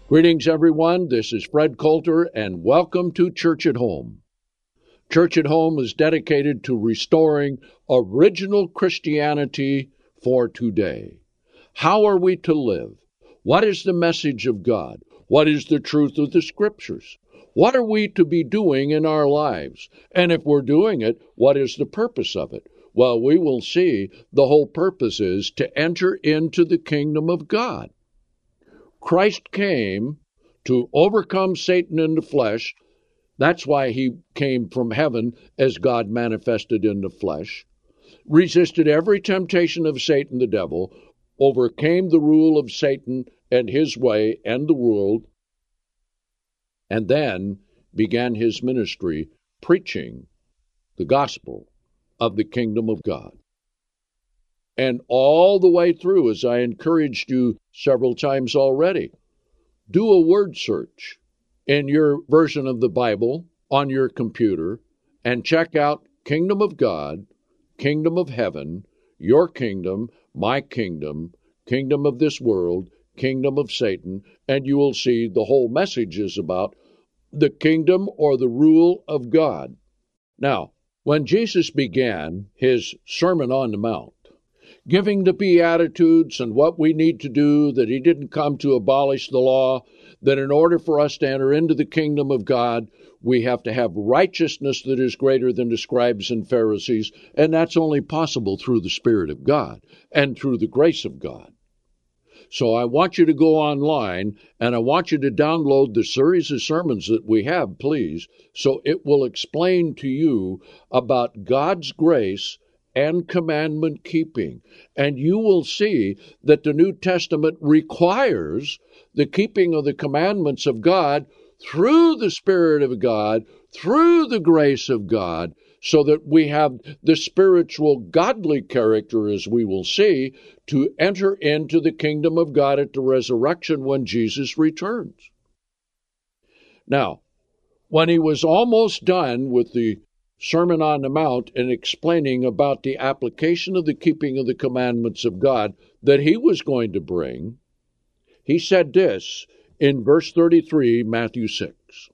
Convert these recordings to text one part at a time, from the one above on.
Greetings, everyone. This is Fred Coulter, and welcome to Church at Home. Church at Home is dedicated to restoring original Christianity for today. How are we to live? What is the message of God? What is the truth of the Scriptures? What are we to be doing in our lives? And if we're doing it, what is the purpose of it? Well, we will see the whole purpose is to enter into the kingdom of God. Christ came to overcome Satan in the flesh. That's why he came from heaven as God manifested in the flesh, resisted every temptation of Satan the devil, overcame the rule of Satan and his way and the world, and then began his ministry preaching the gospel of the kingdom of God. And all the way through, as I encouraged you several times already, do a word search in your version of the Bible on your computer and check out Kingdom of God, Kingdom of Heaven, Your Kingdom, My Kingdom, Kingdom of this world, Kingdom of Satan, and you will see the whole message is about the kingdom or the rule of God. Now, when Jesus began his Sermon on the Mount, giving the Beatitudes and what we need to do, that he didn't come to abolish the law, that in order for us to enter into the kingdom of God, we have to have righteousness that is greater than the scribes and Pharisees, and that's only possible through the Spirit of God and through the grace of God. So I want you to go online, and I want you to download the series of sermons that we have, please, so it will explain to you about God's grace and commandment keeping. And you will see that the New Testament requires the keeping of the commandments of God through the Spirit of God, through the grace of God, so that we have the spiritual godly character, as we will see, to enter into the kingdom of God at the resurrection when Jesus returns. Now, when he was almost done with the Sermon on the Mount and explaining about the application of the keeping of the commandments of God that he was going to bring, he said this in verse 33, Matthew 6.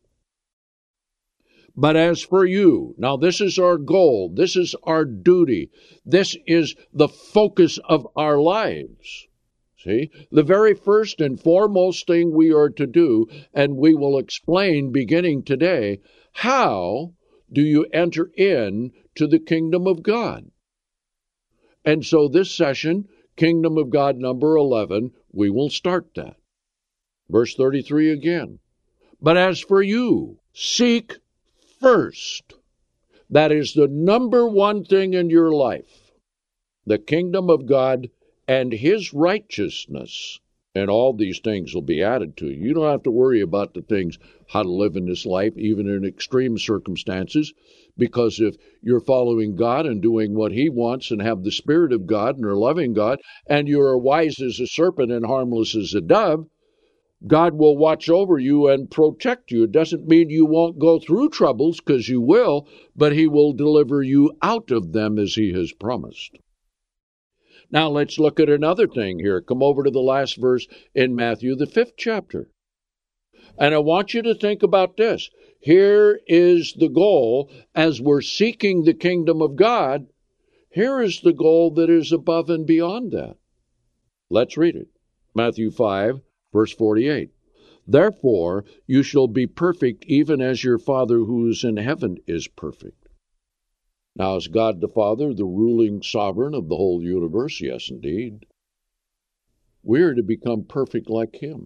But as for you, now this is our goal, this is our duty, this is the focus of our lives. See, the very first and foremost thing we are to do, and we will explain beginning today, how do you enter in to the kingdom of God? And so this session, Kingdom of God number 11, we will start that. Verse 33 again. But as for you, seek first. That is the number one thing in your life. The kingdom of God and his righteousness. And all these things will be added to you. You don't have to worry about the things, how to live in this life, even in extreme circumstances, because if you're following God and doing what he wants and have the Spirit of God and are loving God, and you are wise as a serpent and harmless as a dove, God will watch over you and protect you. It doesn't mean you won't go through troubles, because you will, but he will deliver you out of them as he has promised. Now let's look at another thing here. Come over to the last verse in Matthew, the 5th chapter. And I want you to think about this. Here is the goal as we're seeking the kingdom of God. Here is the goal that is above and beyond that. Let's read it. Matthew 5, verse 48. Therefore you shall be perfect even as your Father who is in heaven is perfect. Now, is God the Father the ruling sovereign of the whole universe? Yes, indeed. We are to become perfect like him.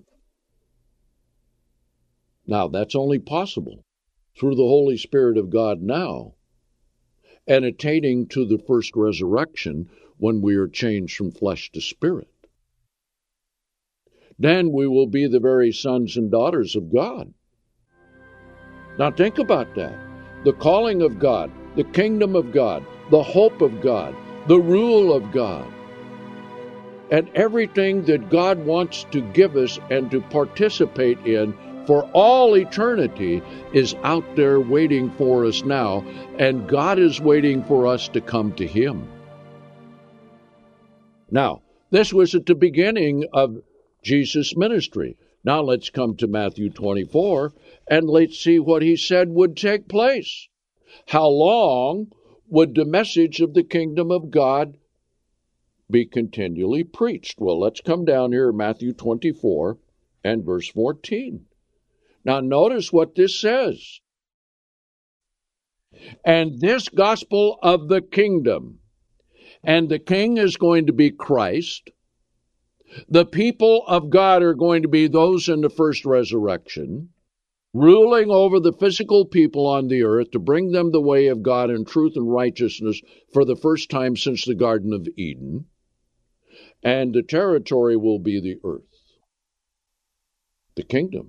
Now, that's only possible through the Holy Spirit of God now and attaining to the first resurrection when we are changed from flesh to spirit. Then we will be the very sons and daughters of God. Now, think about that. The calling of God, the kingdom of God, the hope of God, the rule of God, and everything that God wants to give us and to participate in for all eternity is out there waiting for us now, and God is waiting for us to come to him. Now, this was at the beginning of Jesus' ministry. Now let's come to Matthew 24, and let's see what he said would take place. How long would the message of the kingdom of God be continually preached? Well, let's come down here, Matthew 24 and verse 14. Now notice what this says. And this gospel of the kingdom, and the king is going to be Christ. The people of God are going to be those in the first resurrection, ruling over the physical people on the earth to bring them the way of God in truth and righteousness for the first time since the Garden of Eden. And the territory will be the earth, the kingdom.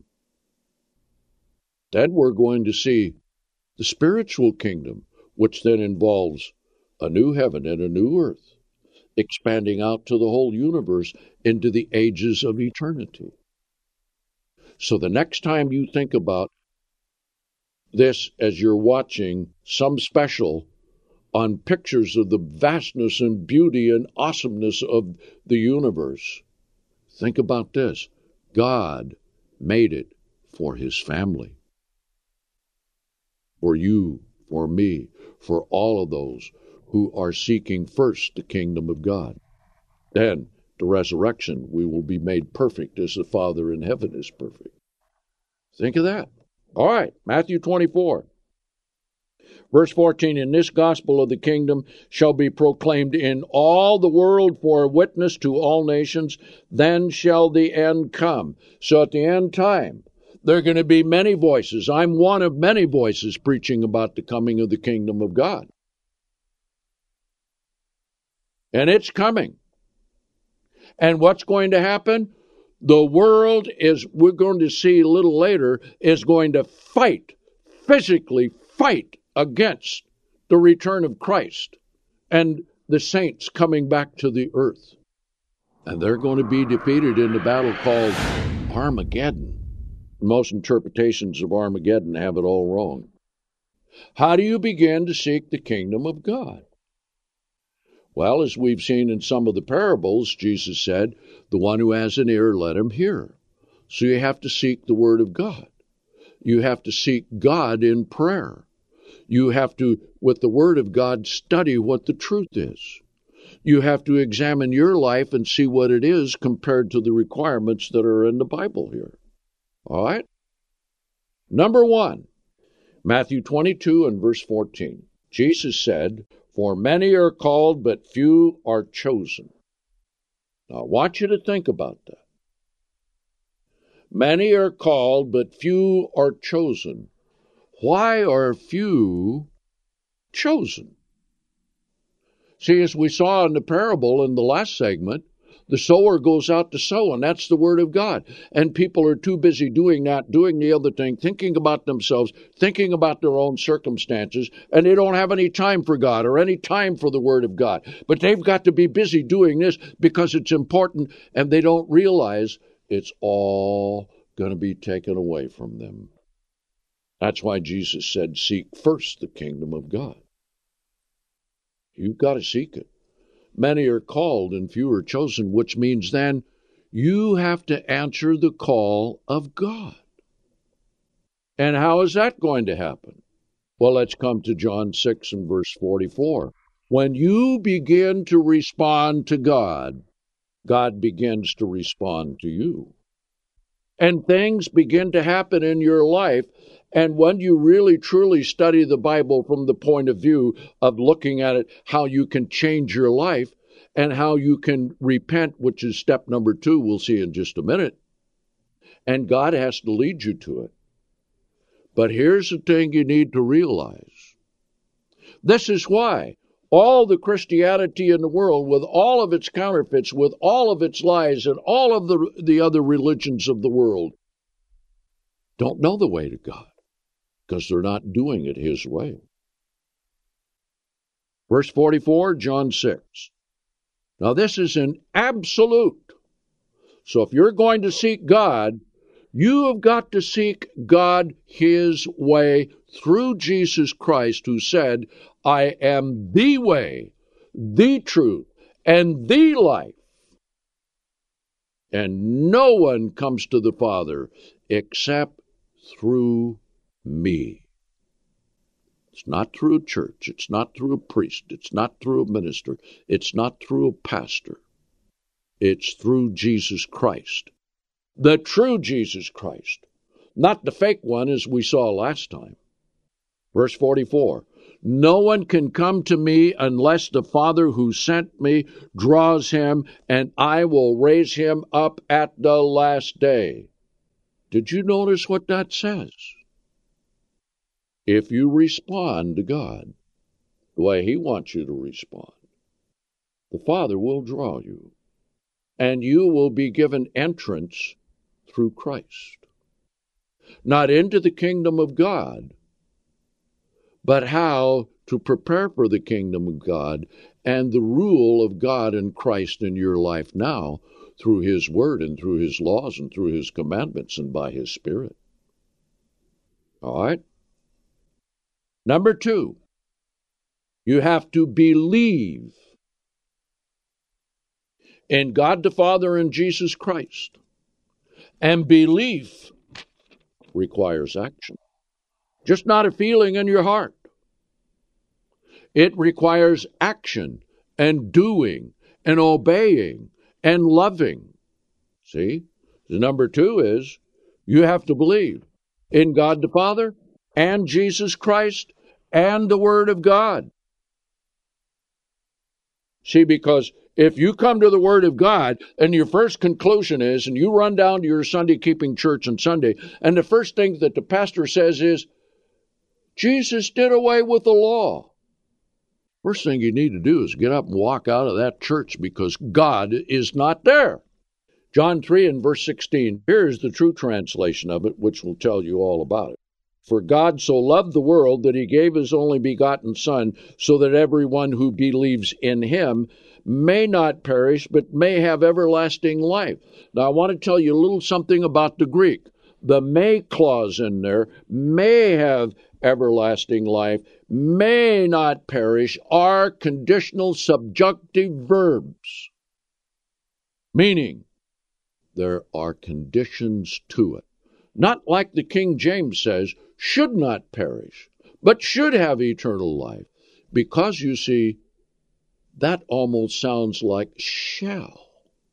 Then we're going to see the spiritual kingdom, which then involves a new heaven and a new earth, expanding out to the whole universe into the ages of eternity. So the next time you think about this as you're watching some special on pictures of the vastness and beauty and awesomeness of the universe, think about this. God made it for his family. For you, for me, for all of those who are seeking first the kingdom of God. Then, the resurrection, we will be made perfect as the Father in heaven is perfect. Think of that. All right, Matthew 24. Verse 14, and this gospel of the kingdom shall be proclaimed in all the world for a witness to all nations, then shall the end come. So at the end time, there are going to be many voices. I'm one of many voices preaching about the coming of the kingdom of God. And it's coming. And what's going to happen? The world is, we're going to see a little later, is going to physically fight against the return of Christ and the saints coming back to the earth. And they're going to be defeated in the battle called Armageddon. Most interpretations of Armageddon have it all wrong. How do you begin to seek the kingdom of God? Well, as we've seen in some of the parables, Jesus said, the one who has an ear, let him hear. So you have to seek the word of God. You have to seek God in prayer. You have to, with the word of God, study what the truth is. You have to examine your life and see what it is compared to the requirements that are in the Bible here. All right? Number 1, Matthew 22 and verse 14. Jesus said, for many are called, but few are chosen. Now, I want you to think about that. Many are called, but few are chosen. Why are few chosen? See, as we saw in the parable in the last segment, the sower goes out to sow, and that's the word of God. And people are too busy doing that, doing the other thing, thinking about themselves, thinking about their own circumstances, and they don't have any time for God or any time for the word of God. But they've got to be busy doing this because it's important, and they don't realize it's all going to be taken away from them. That's why Jesus said, seek first the kingdom of God. You've got to seek it. Many are called and few are chosen, which means then you have to answer the call of God. And how is that going to happen? Well, let's come to John 6 and verse 44. When you begin to respond to God, God begins to respond to you. And things begin to happen in your life. And when you really truly study the Bible from the point of view of looking at it, how you can change your life and how you can repent, which is step number 2, we'll see in just a minute. And God has to lead you to it. But here's the thing you need to realize. This is why all the Christianity in the world, with all of its counterfeits, with all of its lies, and all of the other religions of the world, don't know the way to God, because they're not doing it His way. Verse 44, John 6. Now this is an absolute. So if you're going to seek God, you have got to seek God His way through Jesus Christ, who said, I am the way, the truth, and the life. and no one comes to the Father except through me. It's not through a church. It's not through a priest. It's not through a minister. It's not through a pastor. It's through Jesus Christ, the true Jesus Christ, not the fake one as we saw last time. Verse 44, no one can come to me unless the Father who sent me draws him, and I will raise him up at the last day. Did you notice what that says? If you respond to God the way He wants you to respond, the Father will draw you, and you will be given entrance through Christ. Not into the kingdom of God, but how to prepare for the kingdom of God and the rule of God and Christ in your life now through His Word and through His laws and through His commandments and by His Spirit. All right? Number 2, you have to believe in God the Father and Jesus Christ. And belief requires action. Just not a feeling in your heart. It requires action and doing and obeying and loving. See? The number 2 is you have to believe in God the Father and Jesus Christ and the Word of God. See, because if you come to the Word of God and your first conclusion is, and you run down to your Sunday keeping church on Sunday, and the first thing that the pastor says is, Jesus did away with the law. First thing you need to do is get up and walk out of that church because God is not there. John 3 and verse 16, here is the true translation of it, which will tell you all about it. For God so loved the world that He gave His only begotten Son, so that everyone who believes in Him may not perish, but may have everlasting life. Now, I want to tell you a little something about the Greek. The may clause in there, may have everlasting life, may not perish, are conditional subjunctive verbs, meaning there are conditions to it. Not like the King James says, should not perish, but should have eternal life. Because, you see, that almost sounds like shall.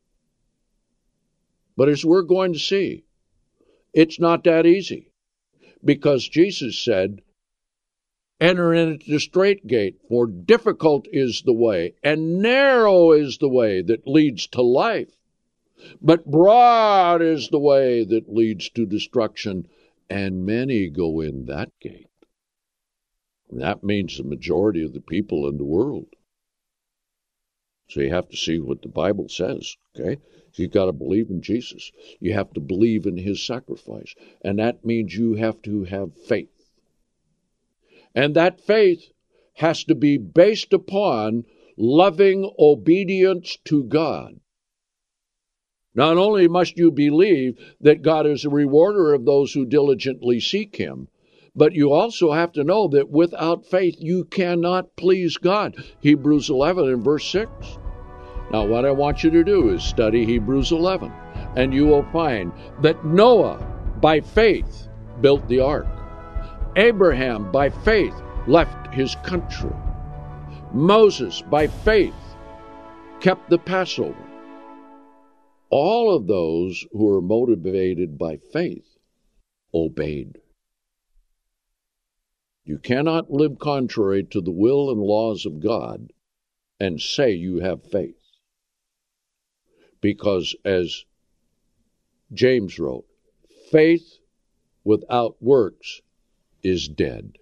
But as we're going to see, it's not that easy. Because Jesus said, enter into the strait gate, for difficult is the way, and narrow is the way that leads to life. But broad is the way that leads to destruction, and many go in that gate. And that means the majority of the people in the world. So you have to see what the Bible says, okay? You've got to believe in Jesus. You have to believe in His sacrifice. And that means you have to have faith. And that faith has to be based upon loving obedience to God. Not only must you believe that God is a rewarder of those who diligently seek Him, but you also have to know that without faith you cannot please God. Hebrews 11 and verse 6. Now what I want you to do is study Hebrews 11, and you will find that Noah, by faith, built the ark. Abraham, by faith, left his country. Moses, by faith, kept the Passover. All of those who are motivated by faith obeyed. You cannot live contrary to the will and laws of God and say you have faith. Because as James wrote, faith without works is dead.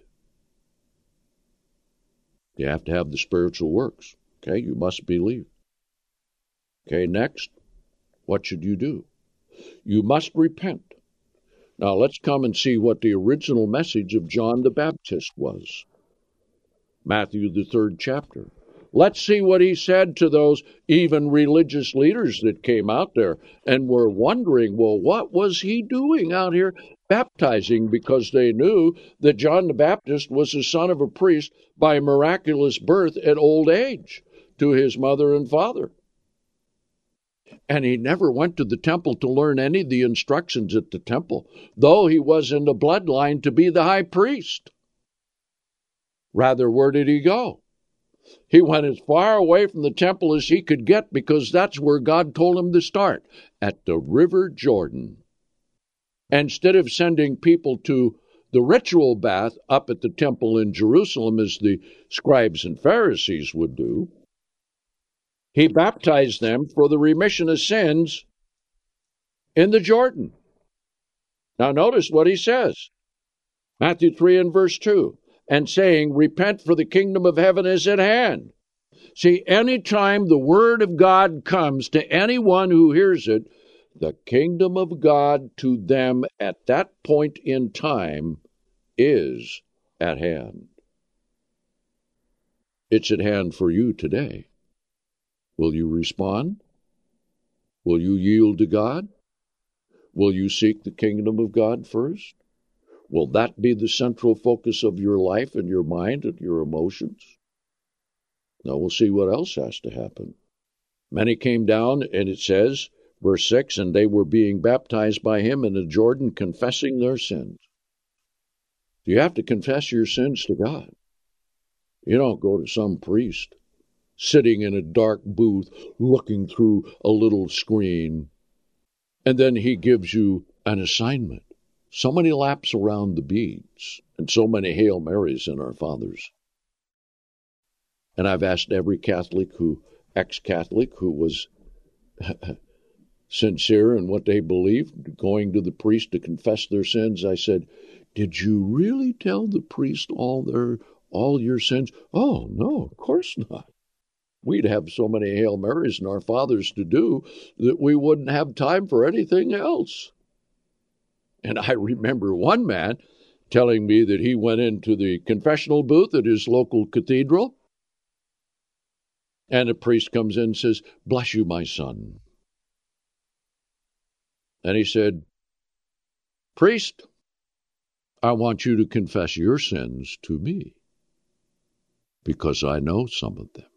You have to have the spiritual works. Okay, you must believe. Okay, next. What should you do? You must repent. Now let's come and see what the original message of John the Baptist was. Matthew, the 3rd chapter. Let's see what he said to those even religious leaders that came out there and were wondering, well, what was he doing out here baptizing? Because they knew that John the Baptist was the son of a priest by miraculous birth at old age to his mother and father. And he never went to the temple to learn any of the instructions at the temple, though he was in the bloodline to be the high priest. Rather, where did he go? He went as far away from the temple as he could get, because that's where God told him to start, at the River Jordan. Instead of sending people to the ritual bath up at the temple in Jerusalem, as the scribes and Pharisees would do, he baptized them for the remission of sins in the Jordan. Now notice what he says. Matthew 3 and verse 2. And saying, repent, for the kingdom of heaven is at hand. See, anytime the word of God comes to anyone who hears it, the kingdom of God to them at that point in time is at hand. It's at hand for you today. Will you respond? Will you yield to God? Will you seek the kingdom of God first? Will that be the central focus of your life and your mind and your emotions? Now we'll see what else has to happen. Many came down, and it says, verse 6, and they were being baptized by him in the Jordan, confessing their sins. You have to confess your sins to God. You don't go to some priest sitting in a dark booth looking through a little screen, and then he gives you an assignment. So many laps around the beads, and so many Hail Marys in our fathers. And I've asked every ex-Catholic who was sincere in what they believed, going to the priest to confess their sins, I said, did you really tell the priest all your sins? Oh, no, of course not. We'd have so many Hail Marys in our fathers to do that we wouldn't have time for anything else. And I remember one man telling me that he went into the confessional booth at his local cathedral, and a priest comes in and says, bless you, my son. And he said, priest, I want you to confess your sins to me, because I know some of them.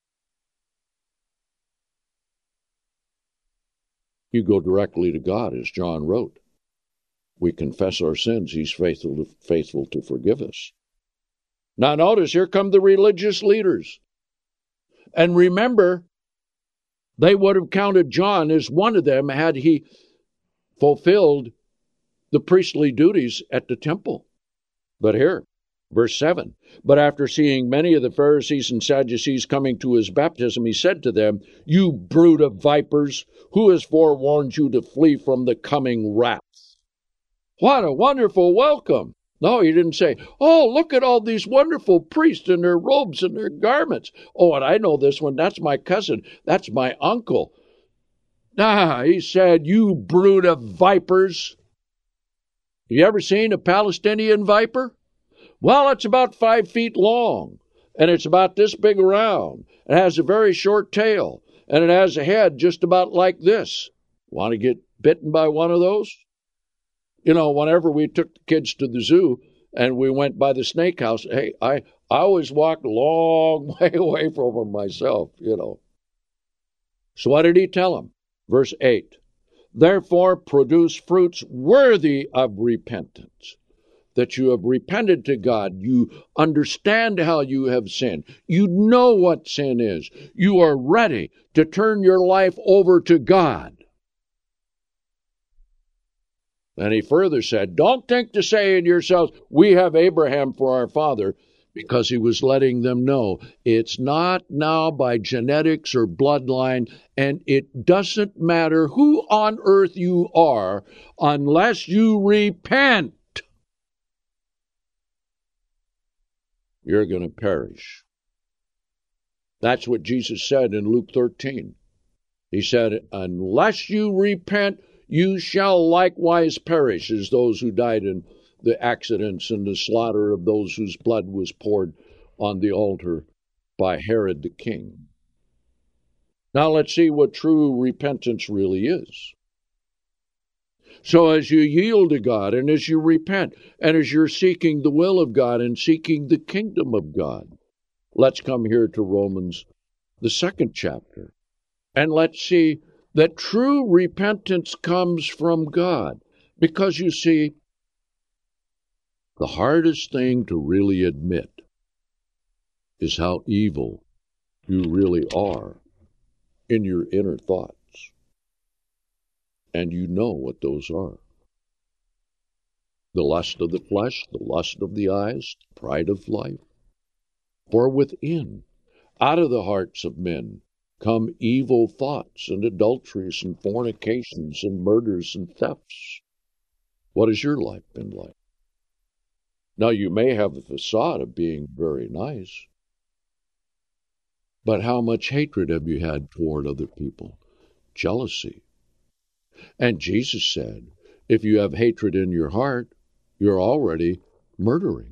You go directly to God, as John wrote. We confess our sins, he's faithful to forgive us. Now notice, here come the religious leaders. And remember, they would have counted John as one of them had he fulfilled the priestly duties at the temple. But here, verse 7, but after seeing many of the Pharisees and Sadducees coming to his baptism, he said to them, you brood of vipers, who has forewarned you to flee from the coming wrath? What a wonderful welcome. No, he didn't say, oh, look at all these wonderful priests in their robes and their garments. Oh, and I know this one. That's my cousin. That's my uncle. Nah, he said, you brood of vipers. Have you ever seen a Palestinian viper? Well, it's about 5 feet long, and it's about this big around. It has a very short tail, and it has a head just about like this. Want to get bitten by one of those? You know, whenever we took the kids to the zoo and we went by the snake house, hey, I always walked a long way away from them myself, you know. So what did he tell them? Verse 8, therefore produce fruits worthy of repentance, that you have repented to God. You understand how you have sinned. You know what sin is. You are ready to turn your life over to God. And he further said, don't think to say in yourselves, we have Abraham for our father, because he was letting them know it's not now by genetics or bloodline, and it doesn't matter who on earth you are unless you repent. You're going to perish. That's what Jesus said in Luke 13. He said, unless you repent, you shall likewise perish, as those who died in the accidents and the slaughter of those whose blood was poured on the altar by Herod the king. Now let's see what true repentance really is. So as you yield to God, and as you repent, and as you're seeking the will of God and seeking the kingdom of God, let's come here to Romans, the 2nd chapter, and let's see that true repentance comes from God. Because you see, the hardest thing to really admit is how evil you really are in your inner thoughts. And you know what those are. The lust of the flesh, the lust of the eyes, the pride of life. For within, out of the hearts of men, come evil thoughts and adulteries and fornications and murders and thefts. What has your life been like? Now, you may have the facade of being very nice, but how much hatred have you had toward other people? Jealousy. And Jesus said, if you have hatred in your heart, you're already murdering.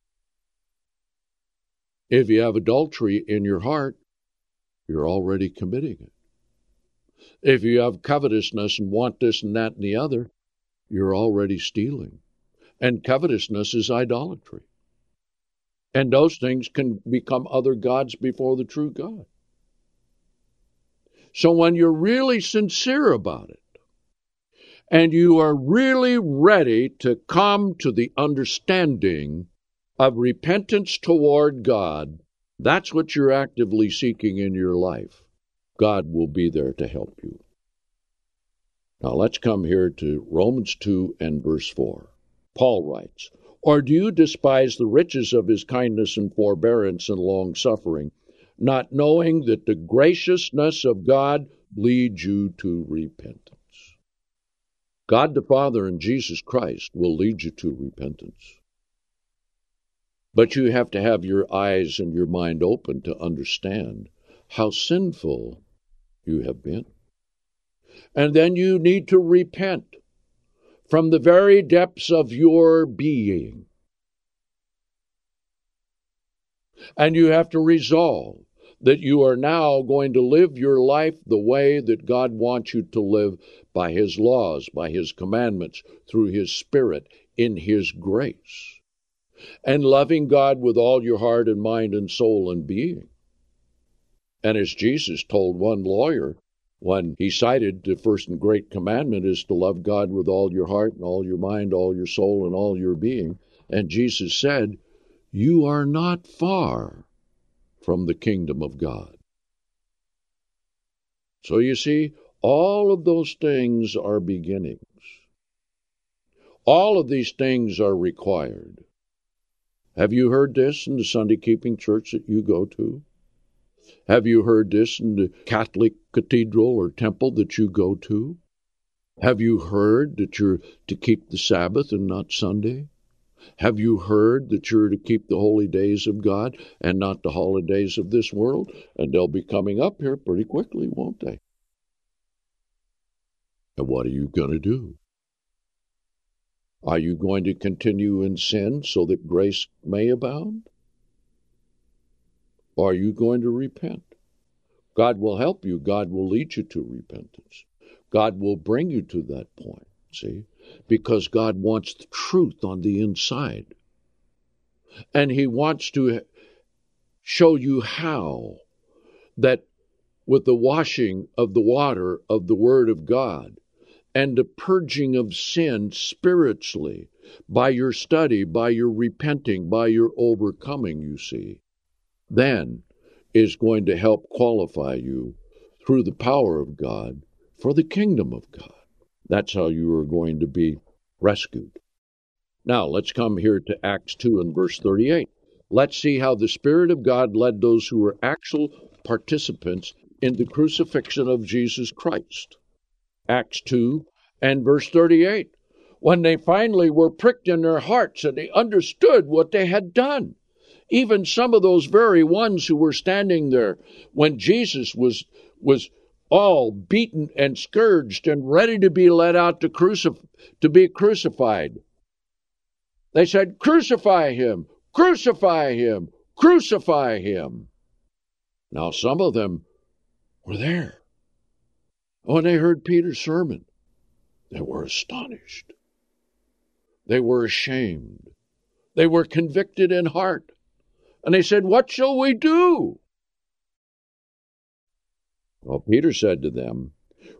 If you have adultery in your heart, you're already committing it. If you have covetousness and want this and that and the other, you're already stealing. And covetousness is idolatry. And those things can become other gods before the true God. So when you're really sincere about it, and you are really ready to come to the understanding of repentance toward God, that's what you're actively seeking in your life. God will be there to help you. Now let's come here to Romans 2 and verse 4. Paul writes, or do you despise the riches of his kindness and forbearance and long-suffering, not knowing that the graciousness of God leads you to repentance? God the Father and Jesus Christ will lead you to repentance. But you have to have your eyes and your mind open to understand how sinful you have been. And then you need to repent from the very depths of your being. And you have to resolve that you are now going to live your life the way that God wants you to live, by his laws, by his commandments, through his Spirit, in his grace, and loving God with all your heart and mind and soul and being. And as Jesus told one lawyer, when he cited the first and great commandment is to love God with all your heart and all your mind, all your soul, and all your being, and Jesus said, you are not far from the kingdom of God. So you see, all of those things are beginnings. All of these things are required. Have you heard this in the Sunday keeping church that you go to? Have you heard this in the Catholic cathedral or temple that you go to? Have you heard that you're to keep the Sabbath and not Sunday? Have you heard that you're to keep the holy days of God and not the holidays of this world? And they'll be coming up here pretty quickly, won't they? And what are you going to do? Are you going to continue in sin so that grace may abound? Or are you going to repent? God will help you. God will lead you to repentance. God will bring you to that point, see? Because God wants the truth on the inside. And he wants to show you how that with the washing of the water of the Word of God and the purging of sin spiritually, by your study, by your repenting, by your overcoming, you see, then is going to help qualify you through the power of God for the kingdom of God. That's how you are going to be rescued. Now, let's come here to Acts 2 and verse 38. Let's see how the Spirit of God led those who were actual participants in the crucifixion of Jesus Christ. Acts 2 and verse 38. When they finally were pricked in their hearts and they understood what they had done. Even some of those very ones who were standing there when Jesus was all beaten and scourged and ready to be led out to be crucified. They said, crucify him, crucify him, crucify him. Now some of them were there. When they heard Peter's sermon, they were astonished. They were ashamed. They were convicted in heart. And they said, what shall we do? Well, Peter said to them,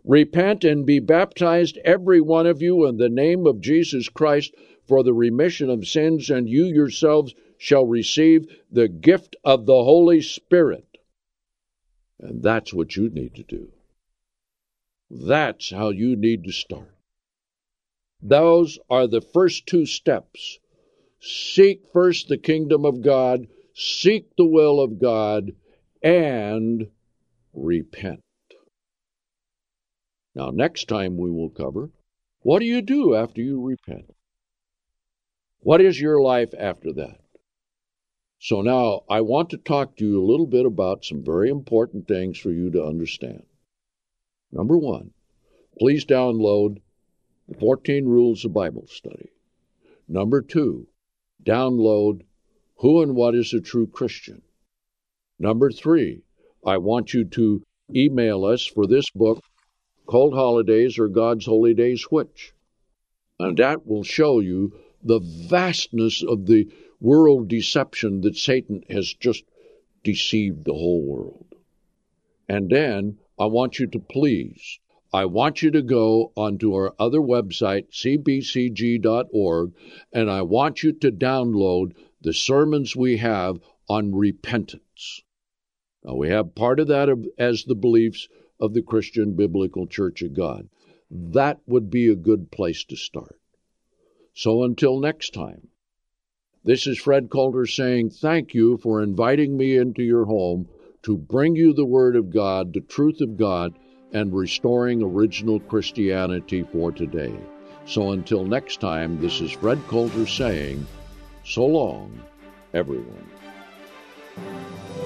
Repent and be baptized, every one of you, in the name of Jesus Christ for the remission of sins, and you yourselves shall receive the gift of the Holy Spirit. And that's what you need to do. That's how you need to start. Those are the first two steps. Seek first the kingdom of God, seek the will of God, and repent. Now, next time we will cover, what do you do after you repent? What is your life after that? So now I want to talk to you a little bit about some very important things for you to understand. Number one, please download the 14 Rules of Bible Study. Number two, download Who and What is a True Christian. Number three, I want you to email us for this book, Cold Holidays or God's Holy Days Which? And that will show you the vastness of the world deception that Satan has just deceived the whole world. And then I want you to go onto our other website, cbcg.org, and I want you to download the sermons we have on repentance. Now, we have part of that as the beliefs of the Christian Biblical Church of God. That would be a good place to start. So until next time, this is Fred Coulter saying thank you for inviting me into your home to bring you the Word of God, the truth of God, and restoring original Christianity for today. So until next time, this is Fred Coulter saying, so long, everyone.